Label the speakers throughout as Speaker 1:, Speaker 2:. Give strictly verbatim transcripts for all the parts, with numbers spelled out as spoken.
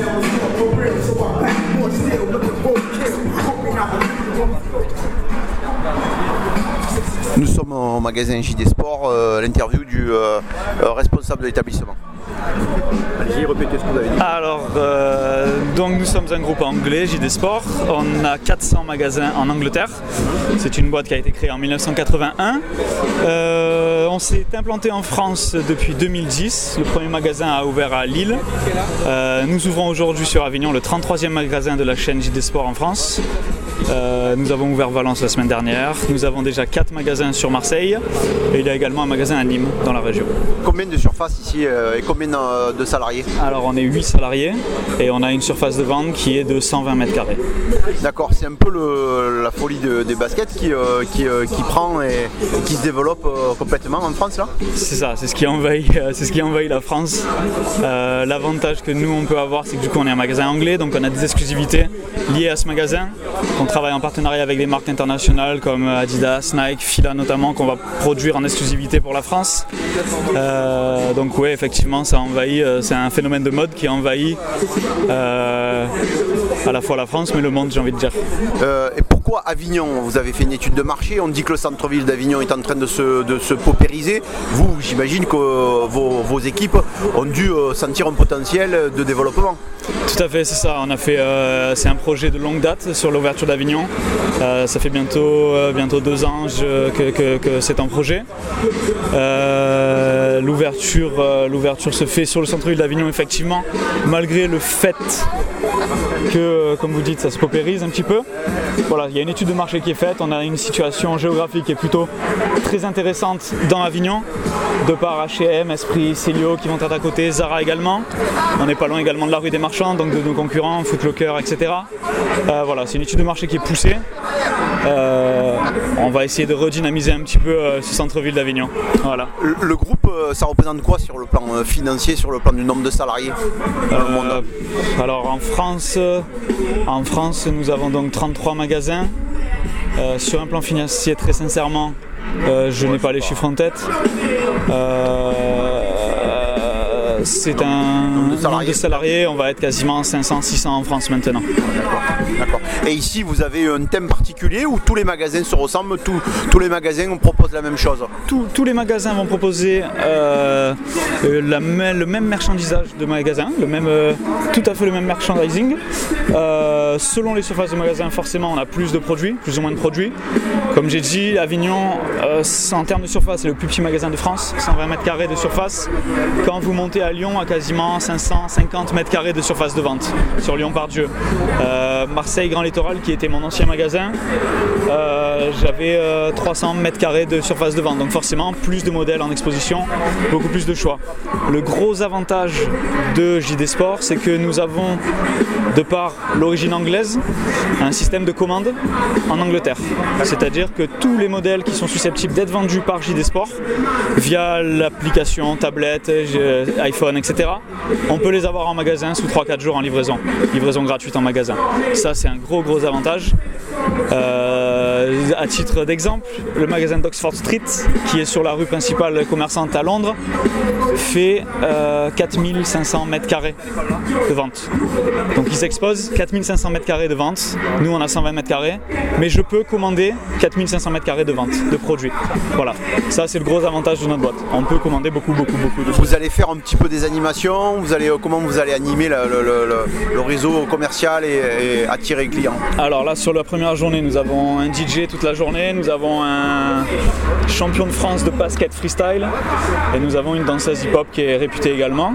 Speaker 1: Nous sommes au magasin J D Sport, euh, l'interview du euh, euh, responsable de l'établissement. Allez-y, répétez ce que vous avez dit.
Speaker 2: Alors, euh, donc nous sommes un groupe anglais, J D Sport. On a quatre cents magasins en Angleterre. C'est une boîte qui a été créée en mille neuf cent quatre-vingt-un. Euh, on s'est implanté en France depuis deux mille dix. Le premier magasin a ouvert à Lille. Euh, nous ouvrons aujourd'hui sur Avignon le trente-troisième magasin de la chaîne J D Sport en France. Euh, nous avons ouvert Valence la semaine dernière. Nous avons déjà quatre magasins sur Marseille et il y a également un magasin à Nîmes dans la région.
Speaker 1: Combien de surface ici euh, et combien de, de salariés?
Speaker 2: Alors on est huit salariés et on a une surface de vente qui est de cent vingt mètres carrés.
Speaker 1: D'accord, c'est un peu le, la folie de, des baskets qui, euh, qui, euh, qui prend et, et qui se développe euh, complètement en France là?
Speaker 2: C'est ça, c'est ce qui envahit, c'est ce qui envahit la France. Euh, l'avantage que nous on peut avoir, c'est que du coup on est un magasin anglais, donc on a des exclusivités liées à ce magasin. On travaille en partenariat avec des marques internationales comme Adidas, Nike, Fila notamment, qu'on va produire en exclusivité pour la France. Euh, donc oui, effectivement, ça envahit, c'est un phénomène de mode qui envahit euh, à la fois la France, mais le monde, j'ai envie de dire.
Speaker 1: Euh, et pourquoi Avignon? Vous avez fait une étude de marché, on dit que le centre-ville d'Avignon est en train de se, de se paupériser. Vous, j'imagine que euh, vos, vos équipes ont dû euh, sentir un potentiel de développement.
Speaker 2: Tout à fait, c'est ça. On a fait, euh, c'est un projet de longue date sur l'ouverture d'Avignon. Euh, ça fait bientôt, euh, bientôt deux ans que, que, que c'est en projet. Euh, l'ouverture, euh, l'ouverture se fait sur le centre-ville d'Avignon, effectivement, malgré le fait que, comme vous dites, ça se paupérise un petit peu. Voilà, il y a une étude de marché qui est faite. On a une situation géographique qui est plutôt très intéressante dans Avignon, de par H et M, Esprit, Célio qui vont être à côté, Zara également. On n'est pas loin également de la rue des Marchands, donc de nos concurrents, Foot Locker, et cetera. Euh, voilà, c'est une étude de marché qui est poussée. Euh, on va essayer de redynamiser un petit peu euh, ce centre-ville d'Avignon. Voilà.
Speaker 1: Le, le groupe, euh, ça représente quoi sur le plan euh, financier, sur le plan du nombre de salariés dans le monde?
Speaker 2: Alors en France, euh, en France, nous avons donc trente-trois magasins. Euh, sur un plan financier, très sincèrement, euh, je n'ai pas les chiffres en tête. Euh, c'est un nombre de salariés. de salariés, on va être quasiment cinq cents six cents en France maintenant.
Speaker 1: D'accord. D'accord. Et ici, vous avez un thème particulier où tous les magasins se ressemblent, tous, tous les magasins proposent la même chose?
Speaker 2: Tous, tous les magasins vont proposer euh, la, le même merchandisage de magasin, le même, euh, tout à fait le même merchandising. Euh, selon les surfaces de magasin, forcément, on a plus de produits, plus ou moins de produits. Comme j'ai dit, Avignon, euh, en termes de surface, c'est le plus petit magasin de France, cent vingt mètres carrés de surface. Quand vous montez à Lyon, à quasiment cinq cent cinquante mètres carrés de surface de vente, sur Lyon-Pardieu. Euh, Marseille Grand Littoral, qui était mon ancien magasin, euh, j'avais euh, trois cents mètres carrés de surface de vente. Donc forcément, plus de modèles en exposition, beaucoup plus de choix. Le gros avantage de J D Sport, c'est que nous avons, de par l'origine anglaise, un système de commande en Angleterre. C'est-à-dire que tous les modèles qui sont susceptibles d'être vendus par J D Sport, via l'application, tablette, iPhone, et cetera, on peut les avoir en magasin sous trois à quatre jours en livraison. Livraison gratuite en magasin. Ça, c'est un gros gros avantage. Euh, à titre d'exemple, le magasin d'Oxford Street, qui est sur la rue principale commerçante à Londres, fait euh, quatre mille cinq cents mètres carrés de vente. Donc ils exposent quatre mille cinq cents mètres carrés de vente. Nous, on a cent vingt mètres carrés, mais je peux commander quatre mille cinq cents mètres carrés de vente de produits. Voilà, ça c'est le gros avantage de notre boîte. On peut commander beaucoup, beaucoup, beaucoup de choses.
Speaker 1: Vous allez faire un petit peu des animations. Vous allez, comment vous allez animer le, le, le, le réseau commercial et, et attirer les clients?
Speaker 2: Alors là, sur la première journée, nous avons un D J toute la journée, nous avons un champion de France de basket freestyle et nous avons une danseuse hip-hop qui est réputée également.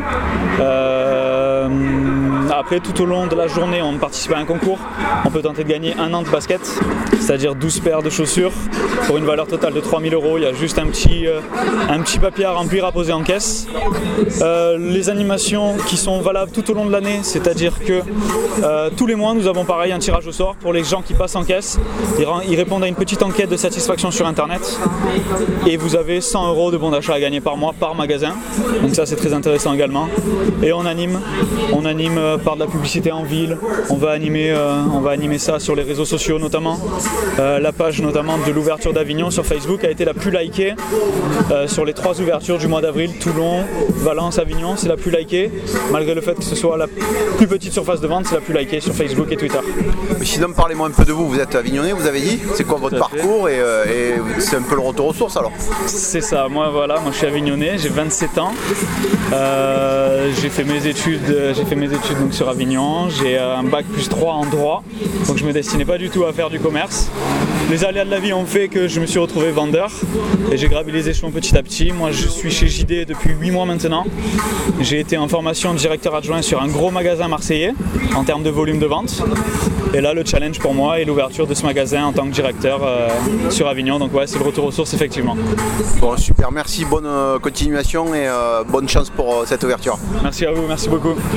Speaker 2: Euh, après, tout au long de la journée, on participe à un concours. On peut tenter de gagner un an de basket, c'est-à-dire douze paires de chaussures pour une valeur totale de trois mille euros. Il y a juste un petit, euh, un petit papier à remplir, à poser en caisse. Euh, les animations qui sont valables tout au long de l'année, c'est-à-dire que euh, tous les mois, nous avons pareil un tirage au sort pour les gens qui passent en caisse. Ils répondent à une petite enquête de satisfaction sur internet et vous avez cent euros de bons d'achat à gagner par mois par magasin. Donc ça, c'est très intéressant également. Et on anime, on anime par faire de la publicité en ville, on va animer, euh, on va animer ça sur les réseaux sociaux notamment. Euh, la page notamment de l'ouverture d'Avignon sur Facebook a été la plus likée euh, sur les trois ouvertures du mois d'avril. Toulon, Valence, Avignon, c'est la plus likée, malgré le fait que ce soit la plus petite surface de vente, c'est la plus likée sur Facebook et Twitter.
Speaker 1: Mais sinon, parlez-moi un peu de vous, vous êtes avignonnais, vous avez dit, c'est quoi votre parcours et, euh, et c'est un peu le retour aux sources alors?
Speaker 2: C'est ça, moi voilà, moi je suis avignonnais, j'ai vingt-sept ans, euh, j'ai fait mes études, j'ai fait mes études donc sur Avignon, j'ai un bac plus trois en droit, donc je me destinais pas du tout à faire du commerce. Les aléas de la vie ont fait que je me suis retrouvé vendeur et j'ai gravi les échelons petit à petit. Moi je suis chez J D depuis huit mois maintenant. J'ai été en formation de directeur adjoint sur un gros magasin marseillais en termes de volume de vente. Et là le challenge pour moi est l'ouverture de ce magasin en tant que directeur euh, sur Avignon. Donc ouais, c'est le retour aux sources effectivement.
Speaker 1: Bon super, merci, bonne euh, continuation et euh, bonne chance pour euh, cette ouverture.
Speaker 2: Merci à vous, merci beaucoup.